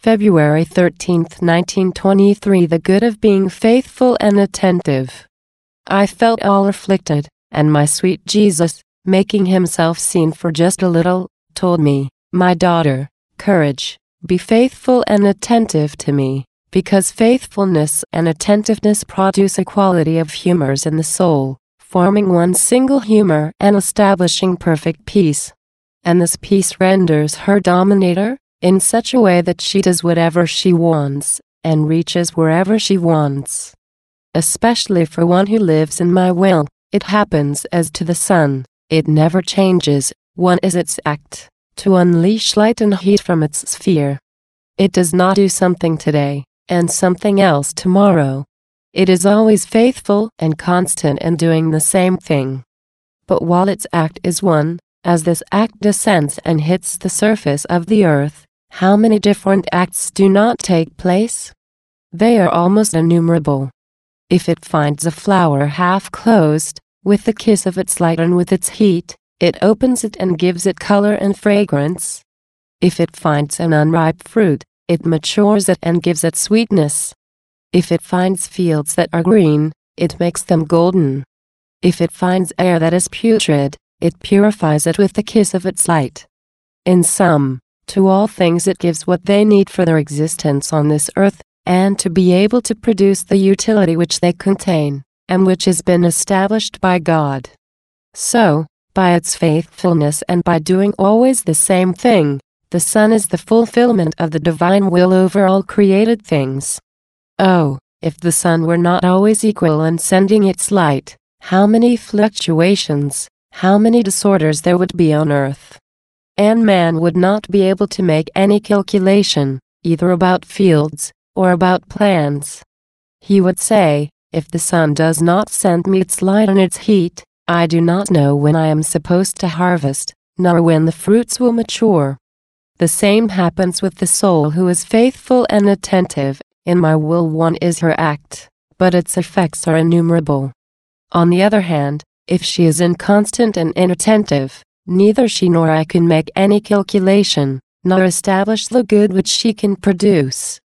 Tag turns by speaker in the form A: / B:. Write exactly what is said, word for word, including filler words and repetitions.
A: February thirteenth, nineteen twenty-three. The good of being faithful and attentive. I felt all afflicted, and my sweet Jesus, making himself seen for just a little, told me, "My daughter, courage, be faithful and attentive to me, because faithfulness and attentiveness produce a quality of humors in the soul, forming one single humor and establishing perfect peace. And this peace renders her dominator, in such a way that she does whatever she wants, and reaches wherever she wants. Especially for one who lives in my will, it happens as to the sun, it never changes, one is its act, to unleash light and heat from its sphere. It does not do something today, and something else tomorrow. It is always faithful and constant in doing the same thing. But while its act is one, as this act descends and hits the surface of the earth, how many different acts do not take place? They are almost innumerable. If it finds a flower half closed, with the kiss of its light and with its heat, it opens it and gives it color and fragrance. If it finds an unripe fruit, it matures it and gives it sweetness. If it finds fields that are green, it makes them golden. If it finds air that is putrid, it purifies it with the kiss of its light. In sum, to all things it gives what they need for their existence on this earth, and to be able to produce the utility which they contain, and which has been established by God. So, by its faithfulness and by doing always the same thing, the sun is the fulfillment of the divine will over all created things. Oh, if the sun were not always equal in sending its light, how many fluctuations, how many disorders there would be on earth. And man would not be able to make any calculation, either about fields, or about plants. He would say, if the sun does not send me its light and its heat, I do not know when I am supposed to harvest, nor when the fruits will mature. The same happens with the soul who is faithful and attentive. In my will one is her act, but its effects are innumerable. On the other hand, if she is inconstant and inattentive, neither she nor I can make any calculation, nor establish the good which she can produce.